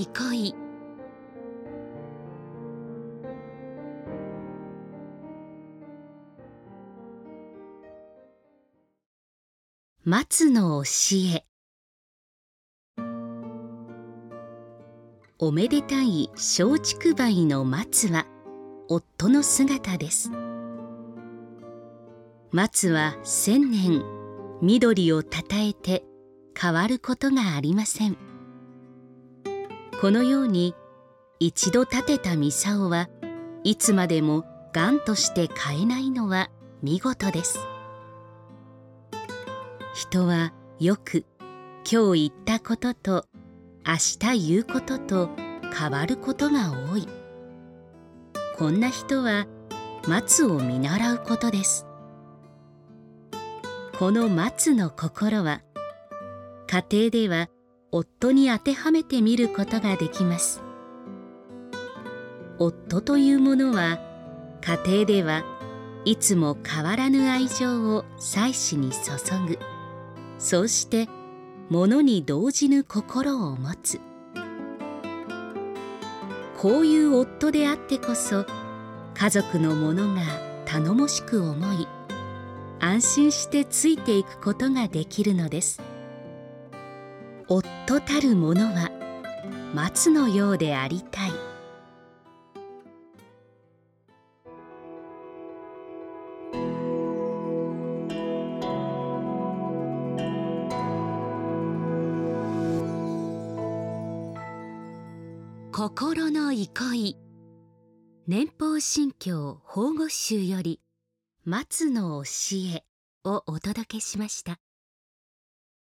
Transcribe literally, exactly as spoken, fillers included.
憩い。松の教え。おめでたい松竹梅の松は夫の姿です。松は千年緑をたたえて変わることがありません。このように一度立てた操はいつまでも頑として変えないのは見事です。人はよく今日言ったことと明日言うことと変わることが多い。こんな人は松を見習うことです。この松の心は家庭では夫に当てはめてみることができます。夫というものは家庭ではいつも変わらぬ愛情を妻子に注ぐ。そうして物に動じぬ心を持つ。こういう夫であってこそ家族の者が頼もしく思い安心してついていくことができるのです。夫たる者は松のようでありたい。心の憩い。年俸信教法語集より松の教えをお届けしました。